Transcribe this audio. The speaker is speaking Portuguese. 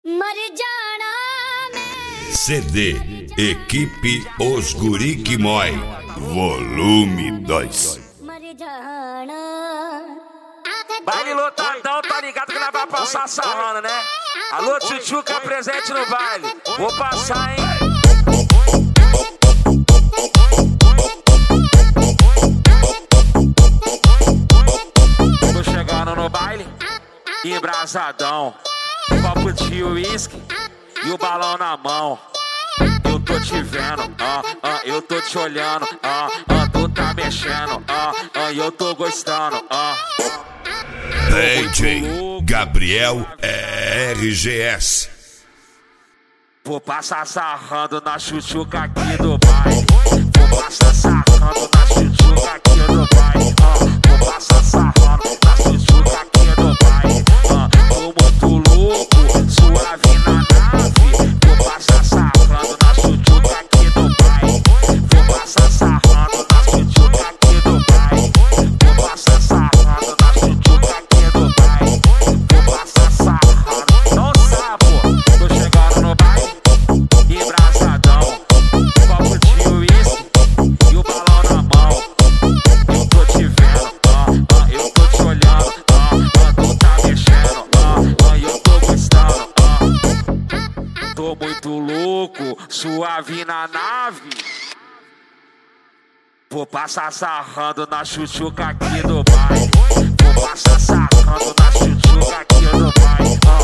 मर जाना मैं। CD Equipe Os Guri que Mói, volume 2. मर जाना। Baile lotadão, tá ligado que nós vai passar sarrando, né? Alô, Tchutchuca, presente no baile. Vou passar, hein? Tô chegando no baile, embrasadão, copo de uísque e o balão na mão. Eu tô te vendo, eu tô te olhando, tu tá mexendo, e eu tô gostando, DJ Gabriel RGS. Vou passar sarrando na Tchutchuca aqui do baile. Vou passar sarrando na Tchutchuca aqui do baile. Vou passar sarrando na Tchutchuca aqui do baile. Tô muito louco, suave na nave. Vou passar sarrando na Tchutchuca aqui do baile. Vou passar sarrando na Tchutchuca aqui do baile. Vou passar sarrando na Tchutchuca aqui do baile. Vou passar sarrando. Não sabe, tô chegando no baile. Embrasadão, copo de uísque e o balão na mão. Eu tô te vendo, eu tô te olhando, tu tá mexendo, e eu tô gostando, tô muito louco, suave na nave. Vou passar sarrando na Tchutchuca aqui do baile. Vou passar sarrando na Tchutchuca aqui do baile.